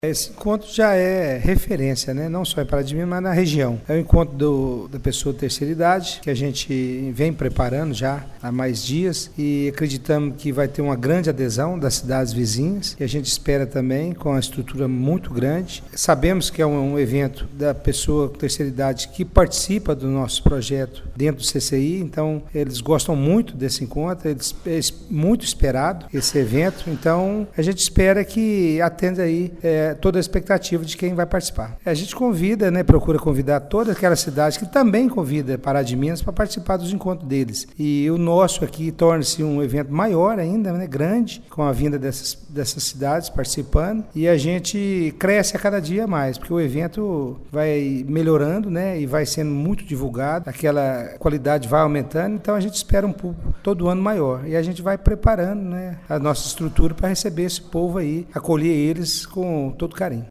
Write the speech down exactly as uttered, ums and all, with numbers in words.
Esse encontro já é referência, né? Não só em Pará de Minas, mas na região. É o encontro do, da pessoa de terceira idade, que a gente vem preparando já há mais dias e acreditamos que vai ter uma grande adesão das cidades vizinhas e a gente espera também com uma estrutura muito grande. Sabemos que é um, um evento da pessoa com terceira idade que participa do nosso projeto dentro do C C I, então eles gostam muito desse encontro, eles, é muito esperado esse evento, então a gente espera que atenda aí é, toda a expectativa de quem vai participar. A gente convida, né, procura convidar todas aquelas cidades que também convida Pará de Minas para participar dos encontros deles. E o nosso aqui torna-se um evento maior ainda, né, grande, com a vinda dessas, dessas cidades participando, e a gente cresce a cada dia mais, porque o evento vai melhorando, né, e vai sendo muito divulgado, aquela qualidade vai aumentando, então a gente espera um público todo ano maior, e a gente vai preparando, né, a nossa estrutura para receber esse povo aí, acolher eles com todo carinho.